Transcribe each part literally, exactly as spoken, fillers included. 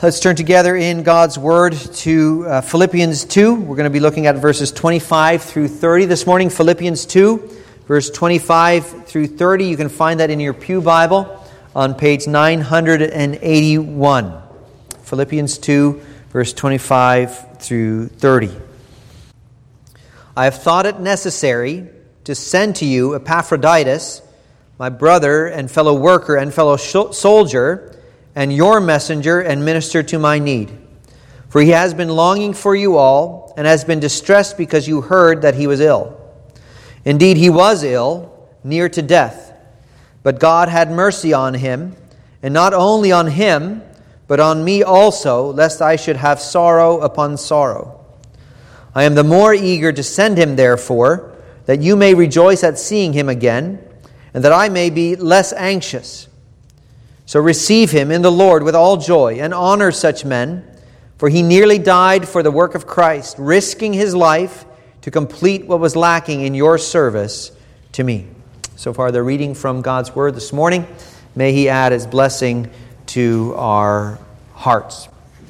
Let's turn together in God's Word to uh, Philippians two. We're going to be looking at verses twenty-five through thirty this morning. Philippians two, verse twenty-five through thirty. You can find that in your pew Bible on page nine eighty-one. Philippians two, verse twenty-five through thirty. I have thought it necessary to send to you Epaphroditus, my brother and fellow worker and fellow sh- soldier, and your messenger and minister to my need. For he has been longing for you all, and has been distressed because you heard that he was ill. Indeed, he was ill, near to death. But God had mercy on him, and not only on him, but on me also, lest I should have sorrow upon sorrow. I am the more eager to send him, therefore, that you may rejoice at seeing him again, and that I may be less anxious. So receive him in the Lord with all joy, and honor such men, for he nearly died for the work of Christ, risking his life to complete what was lacking in your service to me. So far, the reading from God's Word this morning. May he add his blessing to our hearts.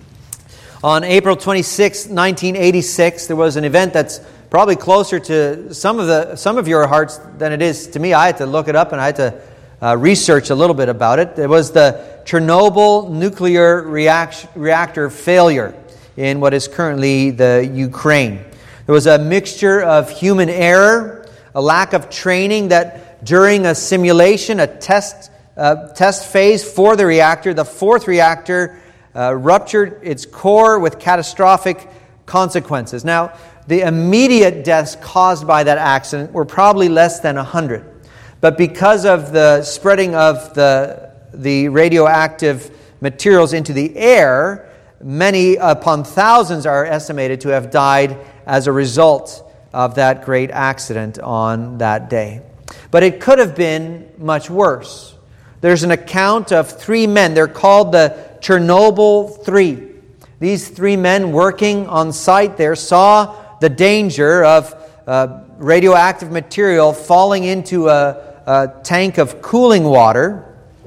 On April twenty-sixth, nineteen eighty-six, there was an event that's probably closer to some of the some of your hearts than it is to me. I had to look it up, and I had to Uh, research a little bit about it. It was the Chernobyl nuclear react- reactor failure in what is currently the Ukraine. There was a mixture of human error, a lack of training that during a simulation, a test uh, test phase for the reactor, the fourth reactor uh, ruptured its core with catastrophic consequences. Now, the immediate deaths caused by that accident were probably less than one hundred. But because of the spreading of the, the radioactive materials into the air, many upon thousands are estimated to have died as a result of that great accident on that day. But it could have been much worse. There's an account of three men. They're called the Chernobyl Three. These three men working on site there saw the danger of uh, radioactive material falling into a a tank of cooling water,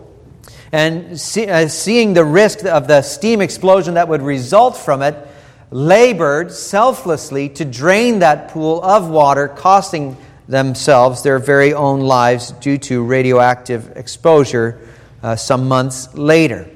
and see, uh, seeing the risk of the steam explosion that would result from it, labored selflessly to drain that pool of water, costing themselves their very own lives due to radioactive exposure uh, some months later.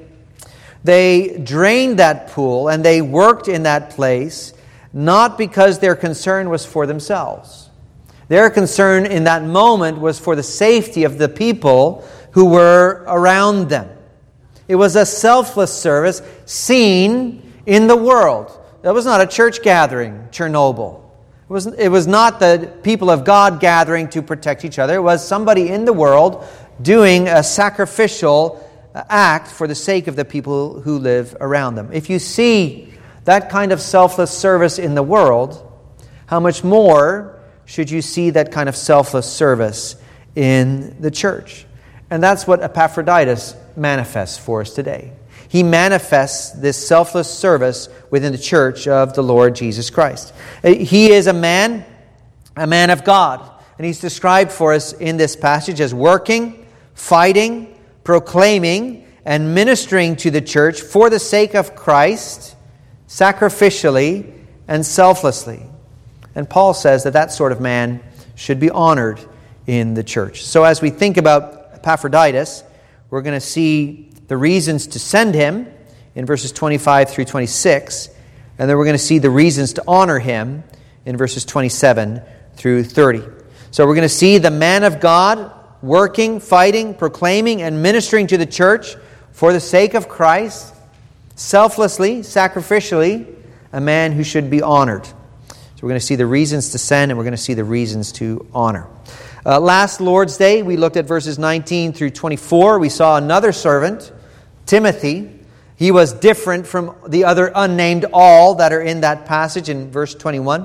They drained that pool and they worked in that place not because their concern was for themselves. Their concern in that moment was for the safety of the people who were around them. It was a selfless service seen in the world. That was not a church gathering, Chernobyl. It was, it was not the people of God gathering to protect each other. It was somebody in the world doing a sacrificial act for the sake of the people who live around them. If you see that kind of selfless service in the world, how much more should you see that kind of selfless service in the church? And that's what Epaphroditus manifests for us today. He manifests this selfless service within the church of the Lord Jesus Christ. He is a man, a man of God. And he's described for us in this passage as working, fighting, proclaiming, and ministering to the church for the sake of Christ, sacrificially and selflessly. And Paul says that that sort of man should be honored in the church. So as we think about Epaphroditus, we're going to see the reasons to send him in verses twenty-five through twenty-six, and then we're going to see the reasons to honor him in verses twenty-seven through thirty. So we're going to see the man of God working, fighting, proclaiming, and ministering to the church for the sake of Christ, selflessly, sacrificially, a man who should be honored. So we're going to see the reasons to send, and we're going to see the reasons to honor. Uh, last Lord's Day, we looked at verses nineteen through twenty-four. We saw another servant, Timothy. He was different from the other unnamed all that are in that passage in verse twenty-one.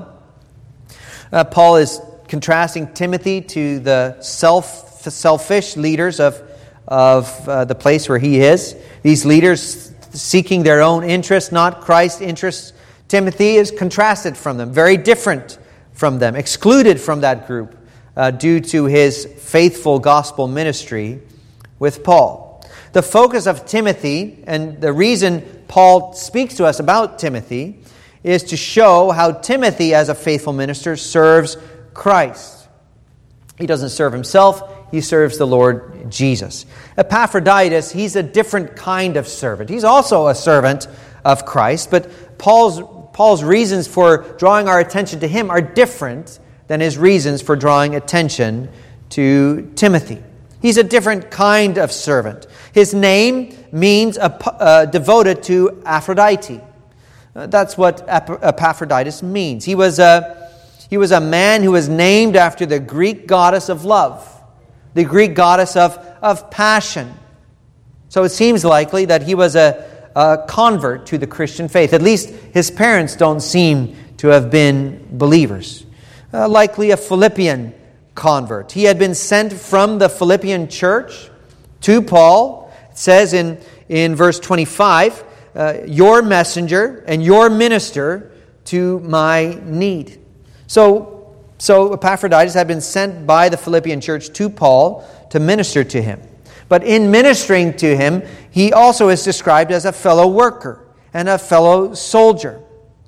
Uh, Paul is contrasting Timothy to the self, selfish leaders of, of uh, the place where he is. These leaders seeking their own interests, not Christ's interests. Timothy is contrasted from them, very different from them, excluded from that group uh, due to his faithful gospel ministry with Paul. The focus of Timothy, and the reason Paul speaks to us about Timothy is to show how Timothy, as a faithful minister, serves Christ. He doesn't serve himself, he serves the Lord Jesus. Epaphroditus, he's a different kind of servant. He's also a servant of Christ, but Paul's, Paul's reasons for drawing our attention to him are different than his reasons for drawing attention to Timothy. He's a different kind of servant. His name means uh, devoted to Aphrodite. Uh, that's what Ep- Epaphroditus means. He was, a, he was a man who was named after the Greek goddess of love, the Greek goddess of, of passion. So it seems likely that he was a, a convert to the Christian faith. At least his parents don't seem to have been believers. Uh, likely a Philippian convert. He had been sent from the Philippian church to Paul. It says in, in verse twenty-five, uh, your messenger and your minister to my need. So, so Epaphroditus had been sent by the Philippian church to Paul to minister to him. But in ministering to him, he also is described as a fellow worker and a fellow soldier.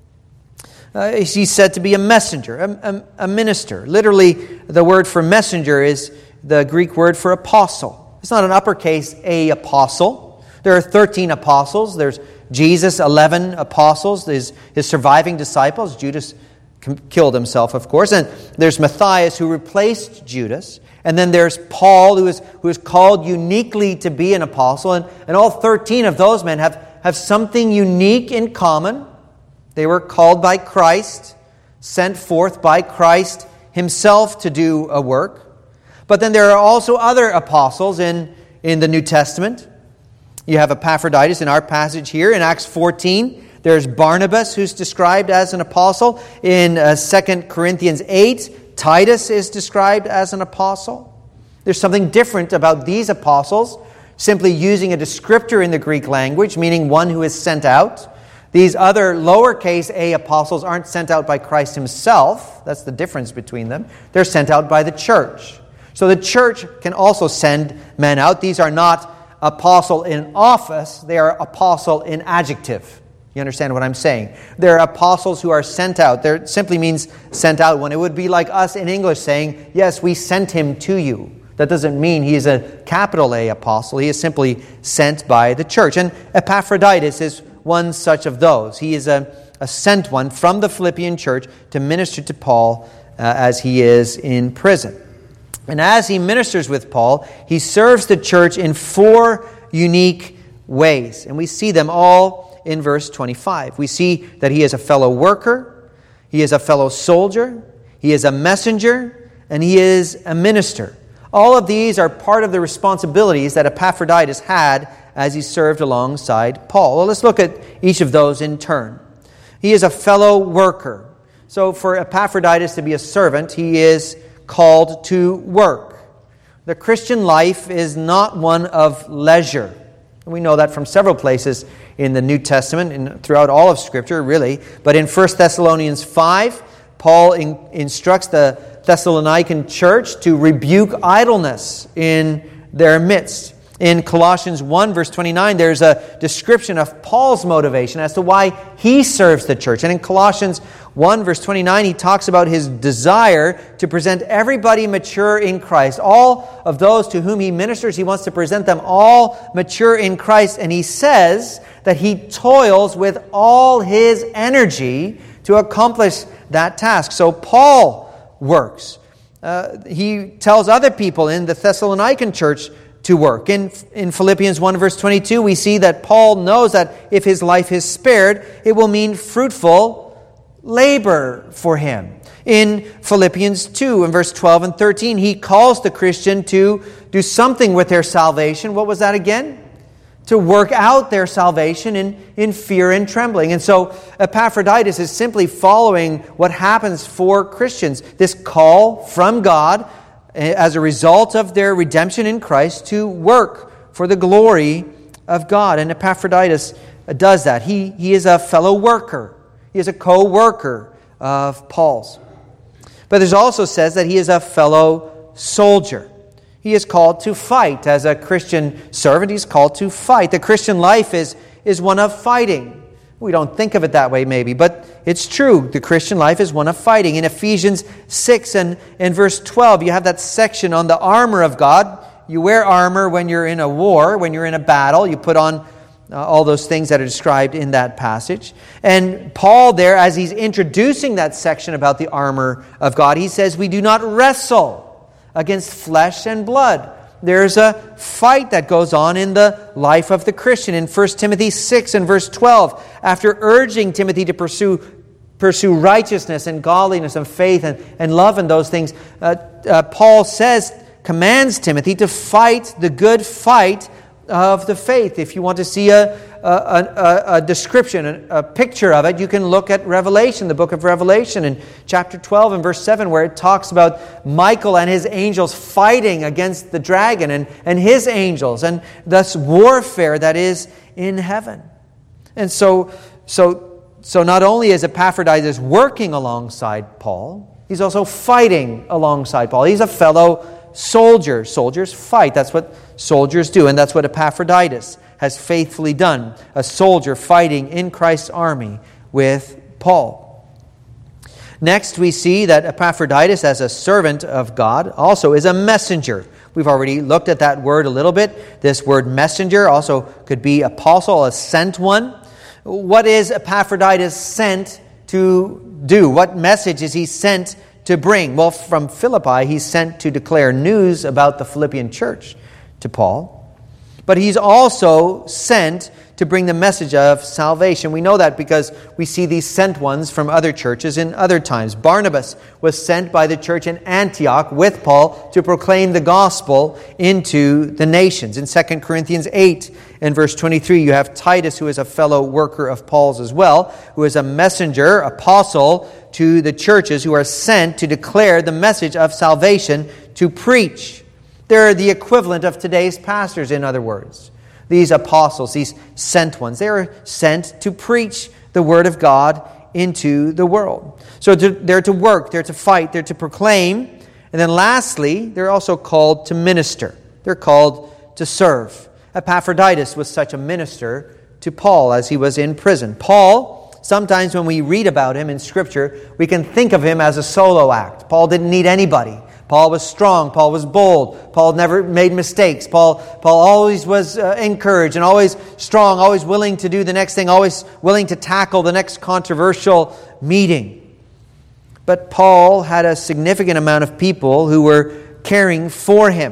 Uh, he's said to be a messenger, a, a, a minister. Literally, the word for messenger is the Greek word for apostle. It's not an uppercase A apostle. There are thirteen apostles. There's Jesus, eleven apostles, his, his surviving disciples. Judas killed himself, of course. And there's Matthias, who replaced Judas. And then there's Paul, who is, who is called uniquely to be an apostle. And, and all thirteen of those men have, have something unique in common. They were called by Christ, sent forth by Christ himself to do a work. But then there are also other apostles in, in the New Testament. You have Epaphroditus in our passage here in Acts fourteen. There's Barnabas, who's described as an apostle. In uh, Second Corinthians eight, Titus is described as an apostle. There's something different about these apostles, simply using a descriptor in the Greek language, meaning one who is sent out. These other lowercase a apostles aren't sent out by Christ himself. That's the difference between them. They're sent out by the church. So the church can also send men out. These are not apostle in office. They are apostle in adjective. You understand what I'm saying? They're apostles who are sent out. There simply means sent out when it would be like us in English saying, yes, we sent him to you. That doesn't mean he is a capital A apostle. He is simply sent by the church. And Epaphroditus is one such of those. He is a, a sent one from the Philippian church to minister to Paul uh, as he is in prison. And as he ministers with Paul, he serves the church in four unique ways. And we see them all in verse twenty-five. We see that he is a fellow worker, he is a fellow soldier, he is a messenger, and he is a minister. All of these are part of the responsibilities that Epaphroditus had as he served alongside Paul. Well, let's look at each of those in turn. He is a fellow worker. So for Epaphroditus to be a servant, he is called to work. The Christian life is not one of leisure. We know that from several places in the New Testament and throughout all of Scripture, really. But in First Thessalonians five, Paul in, instructs the Thessalonican church to rebuke idleness in their midst. In Colossians one, verse twenty-nine, there's a description of Paul's motivation as to why he serves the church. And in Colossians one, verse twenty-nine, he talks about his desire to present everybody mature in Christ. All of those to whom he ministers, he wants to present them all mature in Christ. And he says that he toils with all his energy to accomplish that task. So Paul works. Uh, he tells other people in the Thessalonican church to work. In, in Philippians one, verse twenty-two, we see that Paul knows that if his life is spared, it will mean fruitful labor for him. In Philippians two, in verse twelve and thirteen, he calls the Christian to do something with their salvation. What was that again? To work out their salvation in, in fear and trembling. And so Epaphroditus is simply following what happens for Christians. This call from God as a result of their redemption in Christ to work for the glory of God. And Epaphroditus does that. He, he is a fellow worker. He is a co-worker of Paul's. But there's also says that he is a fellow soldier. He is called to fight. As a Christian servant, he's called to fight. The Christian life is, is one of fighting. We don't think of it that way maybe, but it's true. The Christian life is one of fighting. In Ephesians six and in verse twelve, you have that section on the armor of God. You wear armor when you're in a war, when you're in a battle. You put on uh, all those things that are described in that passage. And Paul there, as he's introducing that section about the armor of God, he says, we do not wrestle against flesh and blood. There's a fight that goes on in the life of the Christian. In First Timothy six and verse twelve, after urging Timothy to pursue pursue righteousness and godliness and faith and, and love and those things, uh, uh, Paul says, commands Timothy to fight the good fight of the faith. If you want to see a, a, a, a description, a, a picture of it, you can look at Revelation, the book of Revelation in chapter twelve and verse seven, where it talks about Michael and his angels fighting against the dragon and, and his angels, and thus warfare that is in heaven. And so, so, so not only is Epaphroditus working alongside Paul, he's also fighting alongside Paul. He's a fellow soldier. Soldiers fight. That's what soldiers do, and that's what Epaphroditus has faithfully done. A soldier fighting in Christ's army with Paul. Next, we see that Epaphroditus, as a servant of God, also is a messenger. We've already looked at that word a little bit. This word messenger also could be apostle, a sent one. What is Epaphroditus sent to do? What message is he sent to bring? Well, from Philippi, he's sent to declare news about the Philippian church to Paul. But he's also sent to bring the message of salvation. We know that because we see these sent ones from other churches in other times. Barnabas was sent by the church in Antioch with Paul to proclaim the gospel into the nations. In Second Corinthians eight and verse twenty-three, you have Titus, who is a fellow worker of Paul's as well, who is a messenger, apostle to the churches who are sent to declare the message of salvation, to preach. They're the equivalent of today's pastors, in other words. These apostles, these sent ones, they are sent to preach the word of God into the world. So to, they're to work, they're to fight, they're to proclaim. And then lastly, they're also called to minister. They're called to serve. Epaphroditus was such a minister to Paul as he was in prison. Paul, sometimes when we read about him in Scripture, we can think of him as a solo act. Paul didn't need anybody. Paul was strong. Paul was bold. Paul never made mistakes. Paul, Paul always was uh, encouraged and always strong, always willing to do the next thing, always willing to tackle the next controversial meeting. But Paul had a significant amount of people who were caring for him.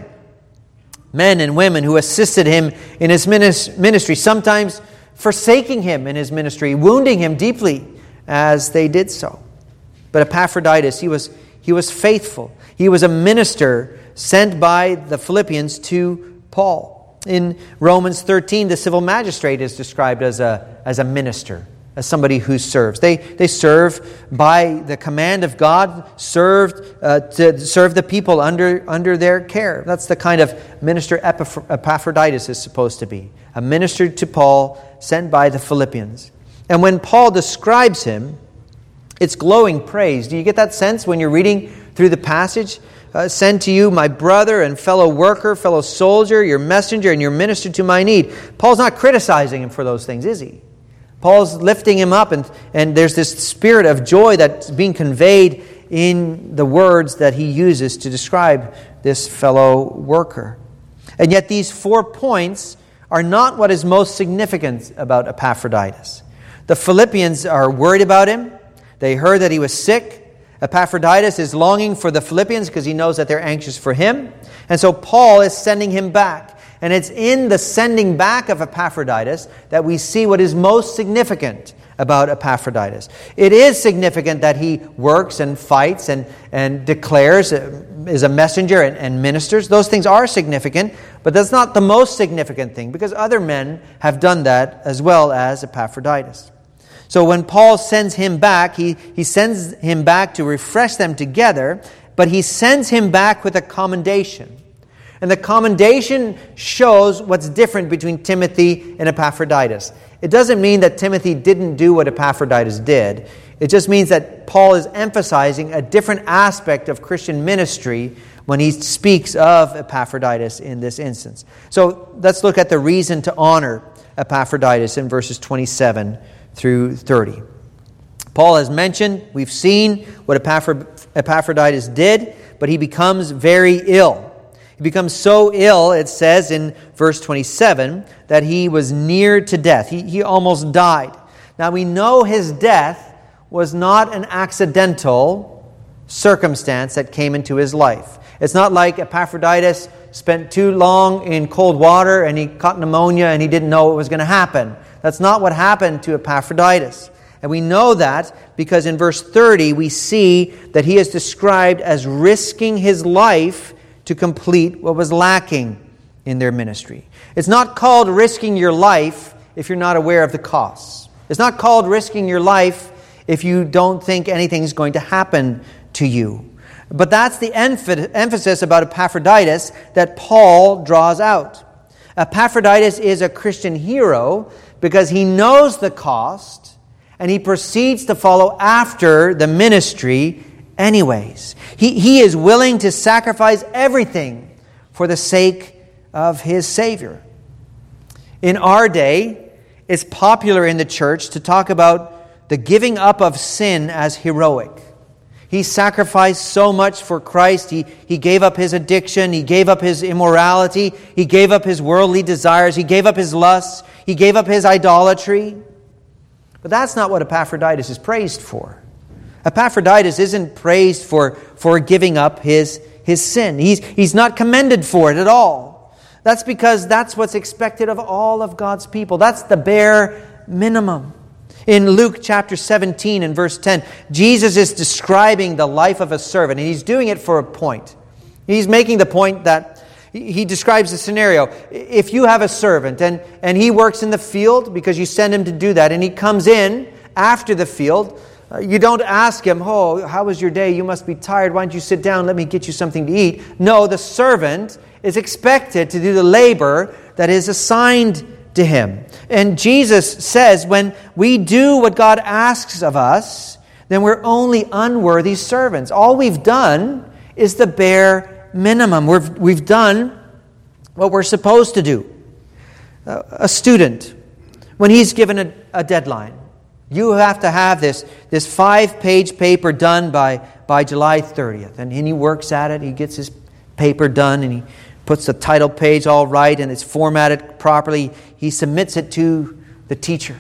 Men and women who assisted him in his ministry, sometimes forsaking him in his ministry, wounding him deeply as they did so. But Epaphroditus, he was, he was faithful. He was a minister sent by the Philippians to Paul. In Romans thirteen, the civil magistrate is described as a, as a minister, as somebody who serves. They, they serve by the command of God, served uh, to serve the people under, under their care. That's the kind of minister Epaphroditus is supposed to be. A minister to Paul, sent by the Philippians. And when Paul describes him, it's glowing praise. Do you get that sense when you're reading through the passage? Uh, send to you my brother and fellow worker, fellow soldier, your messenger and your minister to my need. Paul's not criticizing him for those things, is he? Paul's lifting him up, and, and there's this spirit of joy that's being conveyed in the words that he uses to describe this fellow worker. And yet these four points are not what is most significant about Epaphroditus. The Philippians are worried about him. They heard that he was sick. Epaphroditus is longing for the Philippians because he knows that they're anxious for him. And so Paul is sending him back. And it's in the sending back of Epaphroditus that we see what is most significant about Epaphroditus. It is significant that he works and fights and, and declares, uh, is a messenger and, and ministers. Those things are significant, but that's not the most significant thing, because other men have done that as well as Epaphroditus. So when Paul sends him back, he, he sends him back to refresh them together, but he sends him back with a commendation. And the commendation shows what's different between Timothy and Epaphroditus. It doesn't mean that Timothy didn't do what Epaphroditus did. It just means that Paul is emphasizing a different aspect of Christian ministry when he speaks of Epaphroditus in this instance. So let's look at the reason to honor Epaphroditus in verses twenty-seven through thirty. Paul has mentioned, we've seen what Epaphroditus did, but he becomes very ill. He becomes so ill, it says in verse twenty-seven, that he was near to death. He, he almost died. Now we know his death was not an accidental circumstance that came into his life. It's not like Epaphroditus spent too long in cold water and he caught pneumonia and he didn't know what was going to happen. That's not what happened to Epaphroditus. And we know that because in verse thirty we see that he is described as risking his life to complete what was lacking in their ministry. It's not called risking your life if you're not aware of the costs. It's not called risking your life if you don't think anything's going to happen to you. But that's the emphasis about Epaphroditus that Paul draws out. Epaphroditus is a Christian hero because he knows the cost and he proceeds to follow after the ministry anyways. He, he is willing to sacrifice everything for the sake of his Savior. In our day, it's popular in the church to talk about the giving up of sin as heroic. He sacrificed so much for Christ. He, he gave up his addiction. He gave up his immorality. He gave up his worldly desires. He gave up his lusts. He gave up his idolatry. But that's not what Epaphroditus is praised for. Epaphroditus isn't praised for, for giving up his, his sin. He's, he's not commended for it at all. That's because that's what's expected of all of God's people. That's the bare minimum. In Luke chapter seventeen and verse ten, Jesus is describing the life of a servant, and he's doing it for a point. He's making the point that he describes the scenario. If you have a servant and, and he works in the field because you send him to do that, and he comes in after the field, uh, you don't ask him, "Oh, how was your day? You must be tired. Why don't you sit down? Let me get you something to eat." No, the servant is expected to do the labor that is assigned to him. And Jesus says when we do what God asks of us, then we're only unworthy servants. All we've done is the bare minimum. We've, we've done what we're supposed to do. Uh, a student, when he's given a, a deadline, you have to have this, this five-page paper done by, by July thirtieth. And, and he works at it. He gets his paper done and he puts the title page all right and it's formatted properly. He submits it to the teacher.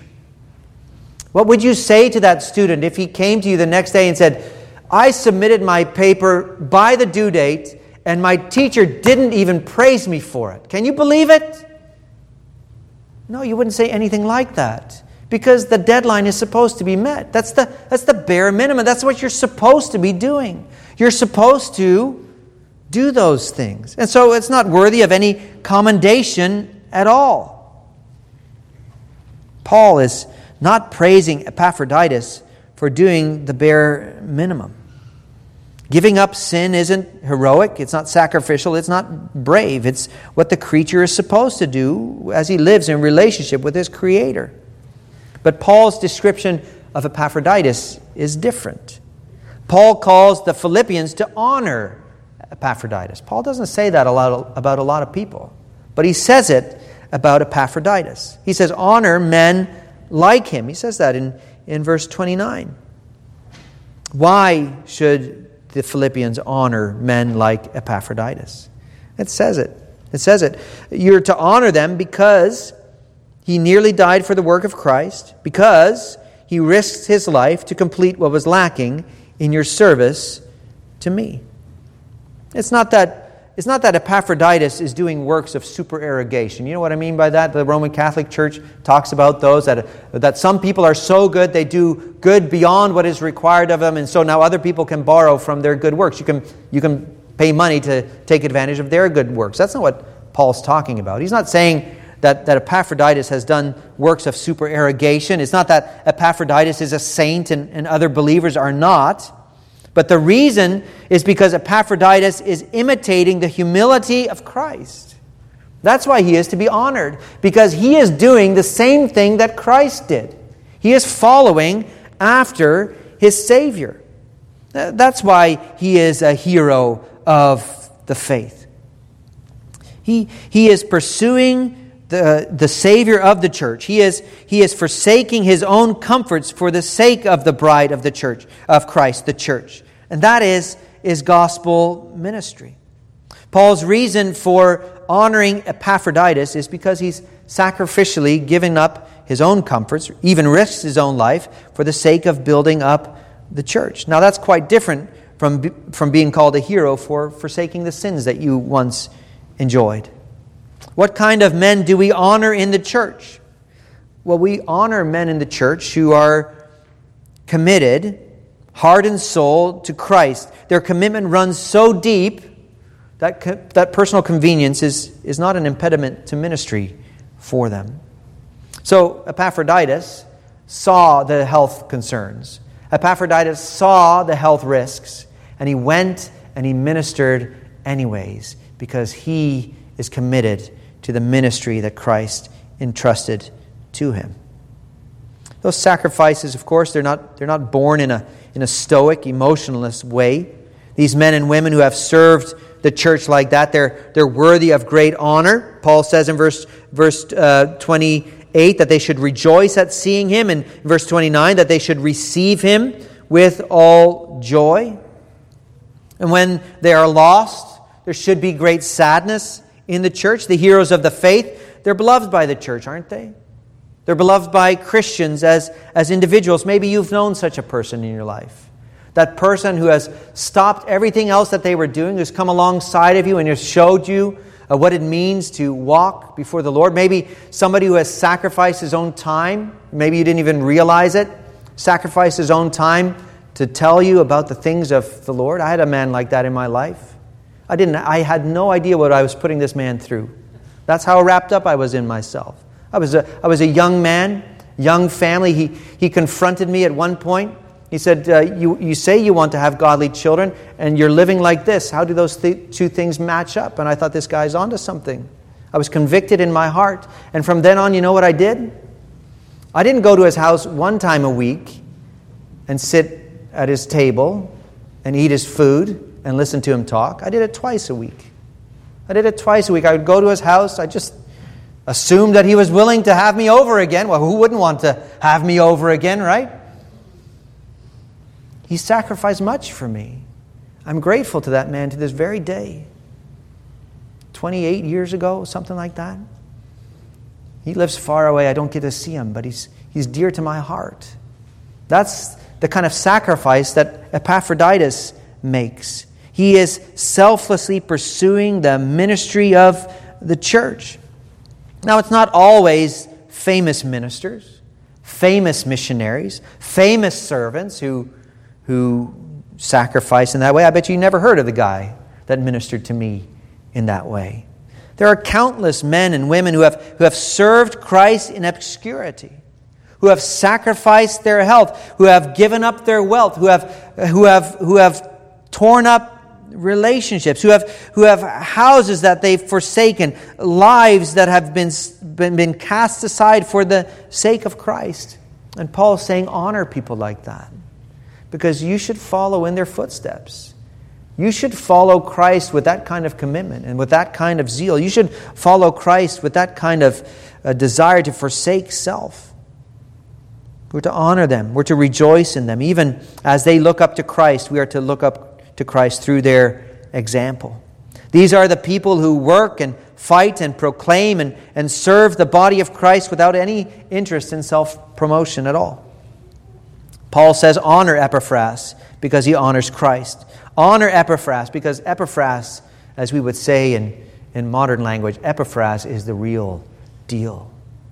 What would you say to that student if he came to you the next day and said, "I submitted my paper by the due date and my teacher didn't even praise me for it"? Can you believe it? No, you wouldn't say anything like that because the deadline is supposed to be met. That's the, that's the bare minimum. That's what you're supposed to be doing. You're supposed to do those things. And so it's not worthy of any commendation at all. Paul is not praising Epaphroditus for doing the bare minimum. Giving up sin isn't heroic, it's not sacrificial, it's not brave. It's what the creature is supposed to do as he lives in relationship with his Creator. But Paul's description of Epaphroditus is different. Paul calls the Philippians to honor Epaphroditus. Paul doesn't say that a lot about a lot of people, but he says it about Epaphroditus. He says, honor men like him. He says that in, in verse twenty-nine. Why should the Philippians honor men like Epaphroditus? It says it. It says it. You're to honor them because he nearly died for the work of Christ, because he risked his life to complete what was lacking in your service to me. It's not that It's not that Epaphroditus is doing works of supererogation. You know what I mean by that? The Roman Catholic Church talks about those, that, that some people are so good, they do good beyond what is required of them, and so now other people can borrow from their good works. You can, you can pay money to take advantage of their good works. That's not what Paul's talking about. He's not saying that, that Epaphroditus has done works of supererogation. It's not that Epaphroditus is a saint and, and other believers are not. But the reason is because Epaphroditus is imitating the humility of Christ. That's why he is to be honored, because he is doing the same thing that Christ did. He is following after his Savior. That's why he is a hero of the faith. He, he is pursuing the, the Savior of the church. He is, he is forsaking his own comforts for the sake of the bride of the church, of Christ, the church. And that is, is gospel ministry. Paul's reason for honoring Epaphroditus is because he's sacrificially given up his own comforts, even risks his own life, for the sake of building up the church. Now that's quite different from, from being called a hero for forsaking the sins that you once enjoyed. What kind of men do we honor in the church? Well, we honor men in the church who are committed, heart and soul, to Christ. Their commitment runs so deep that co- that personal convenience is, is not an impediment to ministry for them. So Epaphroditus saw the health concerns. Epaphroditus saw the health risks, and he went and he ministered anyways because he is committed to the ministry that Christ entrusted to him. Those sacrifices, of course, they're not they're not born in a in a stoic, emotionless way. These men and women who have served the church like that, they're they're worthy of great honor. Paul says in verse verse uh, twenty-eight that they should rejoice at seeing him, and verse twenty-nine that they should receive him with all joy. And when they are lost, there should be great sadness in the church. The heroes of the faith, they're beloved by the church, aren't they? They're beloved by Christians as, as individuals. Maybe you've known such a person in your life. That person who has stopped everything else that they were doing, who's come alongside of you and has showed you uh, what it means to walk before the Lord. Maybe somebody who has sacrificed his own time. Maybe you didn't even realize it. Sacrificed his own time to tell you about the things of the Lord. I had a man like that in my life. I didn't. I had no idea what I was putting this man through. That's how wrapped up I was in myself. I was a, I was a young man, young family. He he confronted me at one point. He said, uh, you, you say you want to have godly children, and you're living like this. How do those th- two things match up? And I thought, this guy's onto something. I was convicted in my heart. And from then on, you know what I did? I didn't go to his house one time a week and sit at his table and eat his food and listen to him talk. I did it twice a week. I did it twice a week. I would go to his house. I just assumed that he was willing to have me over again. Well, who wouldn't want to have me over again, right? He sacrificed much for me. I'm grateful to that man to this very day. twenty-eight years ago, something like that. He lives far away. I don't get to see him, but he's he's dear to my heart. That's the kind of sacrifice that Epaphroditus makes. He is selflessly pursuing the ministry of the church. Now, it's not always famous ministers, famous missionaries, famous servants who, who sacrifice in that way. I bet you never heard of the guy that ministered to me in that way. There are countless men and women who have, who have served Christ in obscurity, who have sacrificed their health, who have given up their wealth, who have, who have, who have torn up relationships, who have who have houses that they've forsaken, lives that have been, been, been cast aside for the sake of Christ. And Paul is saying, honor people like that, because you should follow in their footsteps. You should follow Christ with that kind of commitment and with that kind of zeal. You should follow Christ with that kind of uh, desire to forsake self. We're to honor them. We're to rejoice in them. Even as they look up to Christ, we are to look up to Christ through their example. These are the people who work and fight and proclaim and, and serve the body of Christ without any interest in self-promotion at all. Paul says, honor Epaphras because he honors Christ. Honor Epaphras because Epaphras, as we would say in, in modern language, Epaphras is the real deal.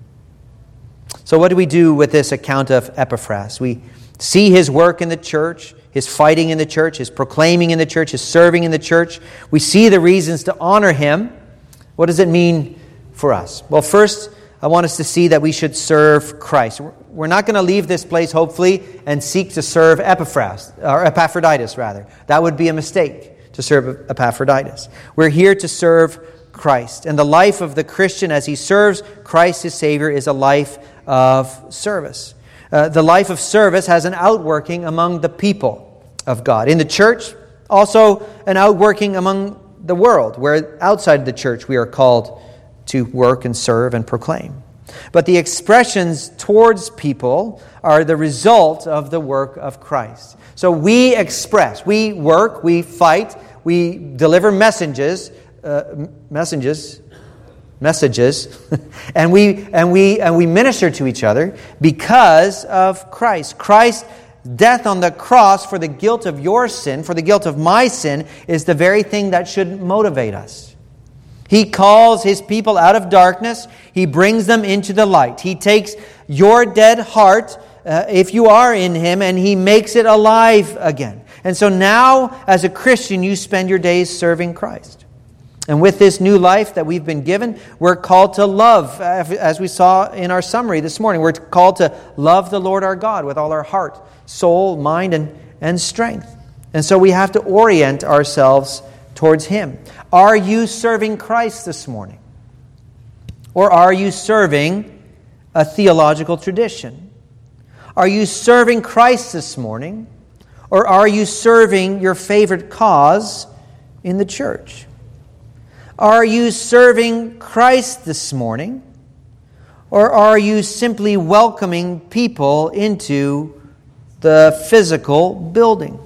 So what do we do with this account of Epaphras? We see his work in the church, his fighting in the church, his proclaiming in the church, his serving in the church. We see the reasons to honor him. What does it mean for us? Well, first, I want us to see that we should serve Christ. We're not going to leave this place, hopefully, and seek to serve Epaphras, or Epaphroditus, rather. That would be a mistake, to serve Epaphroditus. We're here to serve Christ. And the life of the Christian as he serves Christ, his Savior, is a life of service. Uh, the life of service has an outworking among the people of God. In the church, also an outworking among the world, where outside the church we are called to work and serve and proclaim. But the expressions towards people are the result of the work of Christ. So we express, we work, we fight, we deliver messages, uh, messages, messages, and we and we and we minister to each other because of Christ. Christ's death on the cross for the guilt of your sin, for the guilt of my sin, is the very thing that should motivate us. He calls His people out of darkness. He brings them into the light. He takes your dead heart, uh, if you are in Him, and He makes it alive again. And so now, as a Christian, you spend your days serving Christ. And with this new life that we've been given, we're called to love, as we saw in our summary this morning. We're called to love the Lord our God with all our heart, soul, mind, and, and strength. And so we have to orient ourselves towards Him. Are you serving Christ this morning? Or are you serving a theological tradition? Are you serving Christ this morning? Or are you serving your favorite cause in the church? Are you serving Christ this morning? Or are you simply welcoming people into the physical building?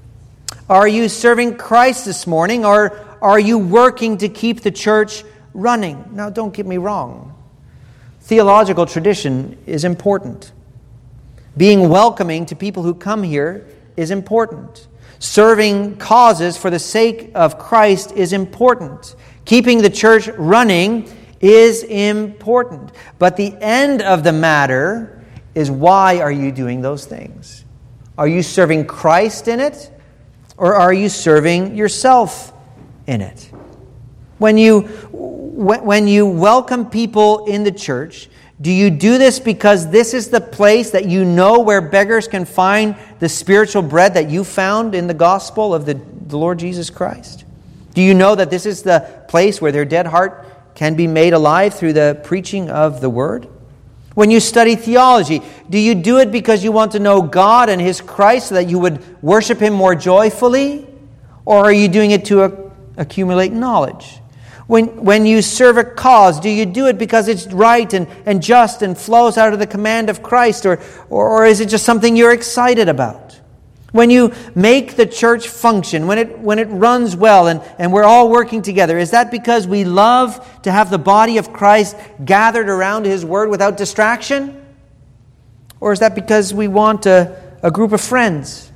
Are you serving Christ this morning, or are you working to keep the church running? Now, don't get me wrong. Theological tradition is important. Being welcoming to people who come here is important. Serving causes for the sake of Christ is important. Keeping the church running is important. But the end of the matter is, why are you doing those things? Are you serving Christ in it? Or are you serving yourself in it? When you, when you welcome people in the church, do you do this because this is the place that you know where beggars can find the spiritual bread that you found in the gospel of the, the Lord Jesus Christ? Do you know that this is the place where their dead heart can be made alive through the preaching of the Word? When you study theology, do you do it because you want to know God and His Christ so that you would worship Him more joyfully? Or are you doing it to a, accumulate knowledge? When, when you serve a cause, do you do it because it's right and, and just and flows out of the command of Christ? Or, or, or is it just something you're excited about? When you make the church function, when it when it runs well and, and we're all working together, is that because we love to have the body of Christ gathered around His Word without distraction? Or is that because we want a, a group of friends?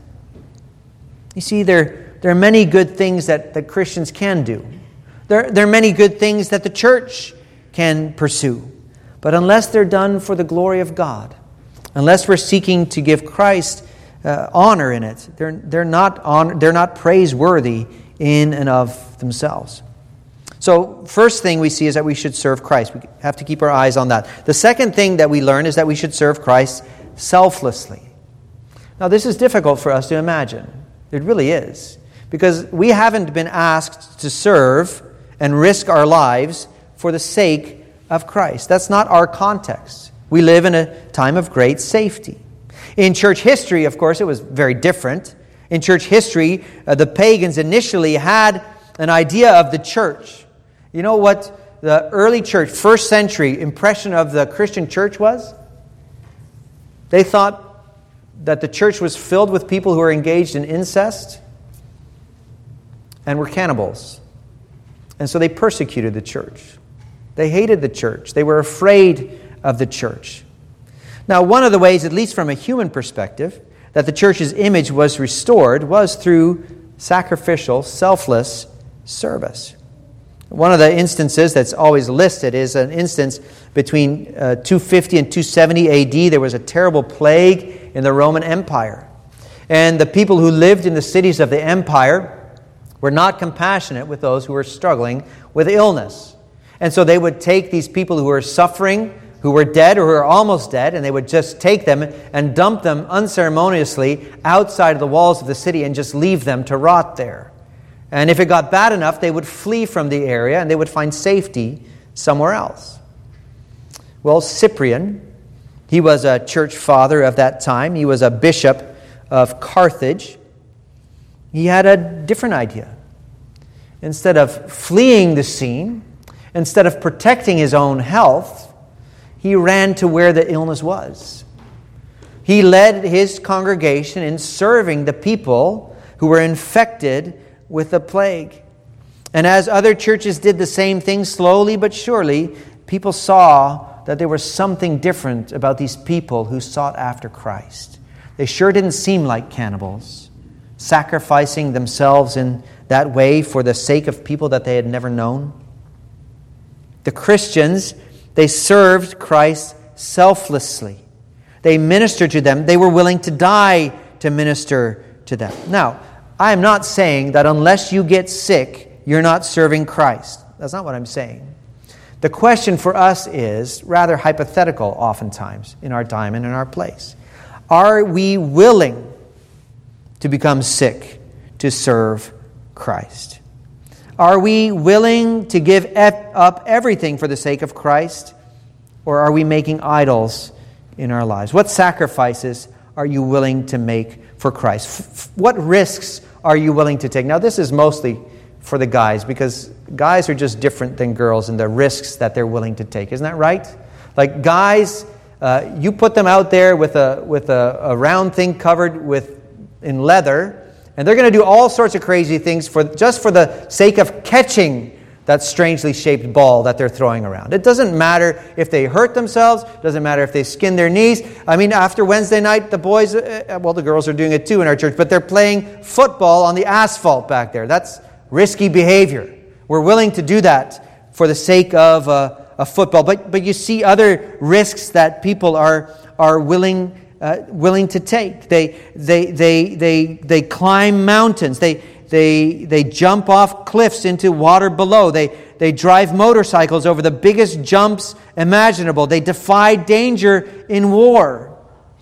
You see, there, there are many good things that, that Christians can do. There, there are many good things that the church can pursue. But unless they're done for the glory of God, unless we're seeking to give Christ Uh, honor in it, they're they're not honor, they're not praiseworthy in and of themselves. So, first thing we see is that we should serve Christ. We have to keep our eyes on that. The second thing that we learn is that we should serve Christ selflessly. Now, this is difficult for us to imagine. It really is, because we haven't been asked to serve and risk our lives for the sake of Christ. That's not our context. We live in a time of great safety. In church history, of course, it was very different. In church history, uh, the pagans initially had an idea of the church. You know what the early church, first century impression of the Christian church was? They thought that the church was filled with people who were engaged in incest and were cannibals. And so they persecuted the church. They hated the church. They were afraid of the church. Now, one of the ways, at least from a human perspective, that the church's image was restored was through sacrificial, selfless service. One of the instances that's always listed is an instance between uh, two fifty and two seventy A D. There was a terrible plague in the Roman Empire. And the people who lived in the cities of the empire were not compassionate with those who were struggling with illness. And so they would take these people who were suffering, who were dead or who were almost dead, and they would just take them and dump them unceremoniously outside of the walls of the city and just leave them to rot there. And if it got bad enough, they would flee from the area and they would find safety somewhere else. Well, Cyprian, he was a church father of that time. He was a bishop of Carthage. He had a different idea. Instead of fleeing the scene, Instead of protecting his own health, he ran to where the illness was. He led his congregation in serving the people who were infected with the plague. And as other churches did the same thing, slowly but surely, people saw that there was something different about these people who sought after Christ. They sure didn't seem like cannibals, sacrificing themselves in that way for the sake of people that they had never known. The Christians, they served Christ selflessly. They ministered to them. They were willing to die to minister to them. Now, I am not saying that unless you get sick, you're not serving Christ. That's not what I'm saying. The question for us is rather hypothetical oftentimes in our time and in our place. Are we willing to become sick to serve Christ? Are we willing to give up everything for the sake of Christ? Or are we making idols in our lives? What sacrifices are you willing to make for Christ? What risks are you willing to take? Now, this is mostly for the guys, because guys are just different than girls in the risks that they're willing to take. Isn't that right? Like guys, uh, you put them out there with a with a, a round thing covered with in leather, and they're going to do all sorts of crazy things for just for the sake of catching that strangely shaped ball that they're throwing around. It doesn't matter if they hurt themselves. It doesn't matter if they skin their knees. I mean, after Wednesday night, the boys, uh, well, the girls are doing it too in our church, but they're playing football on the asphalt back there. That's risky behavior. We're willing to do that for the sake of uh, a football. But but you see other risks that people are are willing uh, willing to take. They they they they they climb mountains. They they they jump off cliffs into water below. They they drive motorcycles over the biggest jumps imaginable. They defy danger in war.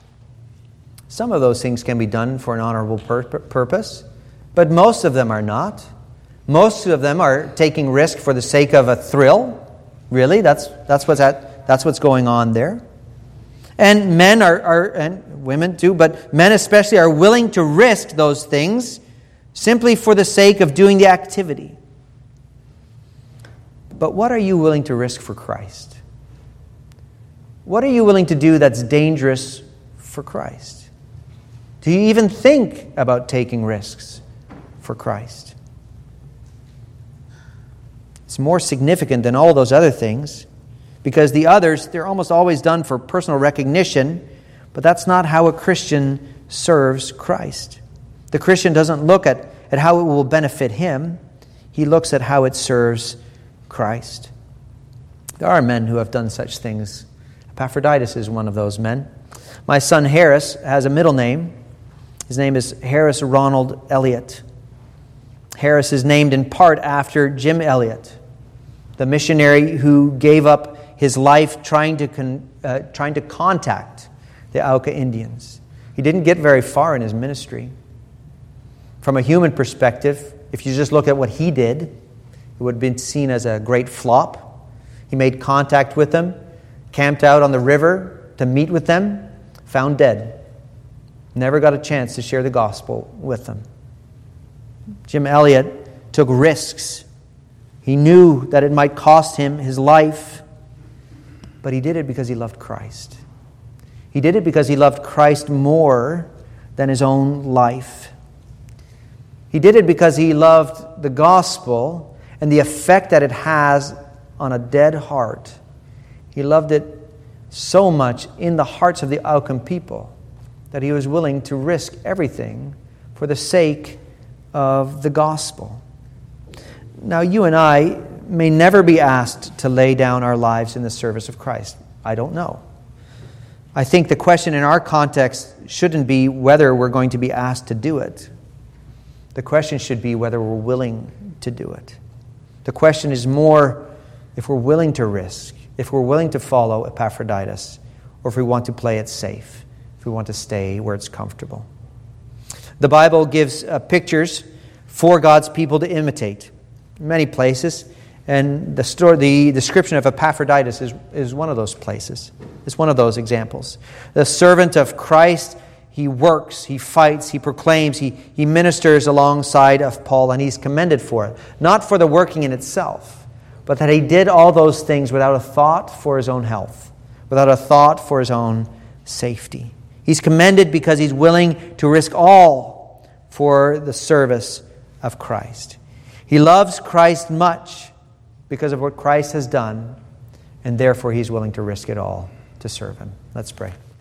Some of those things can be done for an honorable pur- purpose, but most of them are not. Most of them are taking risk for the sake of a thrill. Really, that's that's what's at, that's what's going on there. And men are, are and women too, but men especially are willing to risk those things simply for the sake of doing the activity. But what are you willing to risk for Christ? What are you willing to do that's dangerous for Christ? Do you even think about taking risks for Christ? It's more significant than all those other things, because the others, they're almost always done for personal recognition, but that's not how a Christian serves Christ. The Christian doesn't look at, at how it will benefit him. He looks at how it serves Christ. There are men who have done such things. Epaphroditus is one of those men. My son Harris has a middle name. His name is Harris Ronald Elliott. Harris is named in part after Jim Elliot, the missionary who gave up his life trying to con, uh, trying to contact the Auca Indians. He didn't get very far in his ministry. From a human perspective, if you just look at what he did, it would have been seen as a great flop. He made contact with them, camped out on the river to meet with them, found dead. Never got a chance to share the gospel with them. Jim Elliot took risks. He knew that it might cost him his life, but he did it because he loved Christ. He did it because he loved Christ more than his own life. He did it because he loved the gospel and the effect that it has on a dead heart. He loved it so much in the hearts of the Aucan people that he was willing to risk everything for the sake of the gospel. Now, you and I may never be asked to lay down our lives in the service of Christ. I don't know. I think the question in our context shouldn't be whether we're going to be asked to do it. The question should be whether we're willing to do it. The question is more if we're willing to risk, if we're willing to follow Epaphroditus, or if we want to play it safe, if we want to stay where it's comfortable. The Bible gives uh, pictures for God's people to imitate in many places, and the story, the description of Epaphroditus is, is one of those places. It's one of those examples. The servant of Christ, he works, he fights, he proclaims, he, he ministers alongside of Paul, and he's commended for it. Not for the working in itself, but that he did all those things without a thought for his own health, without a thought for his own safety. He's commended because he's willing to risk all for the service of Christ. He loves Christ much because of what Christ has done, and therefore he's willing to risk it all to serve him. Let's pray.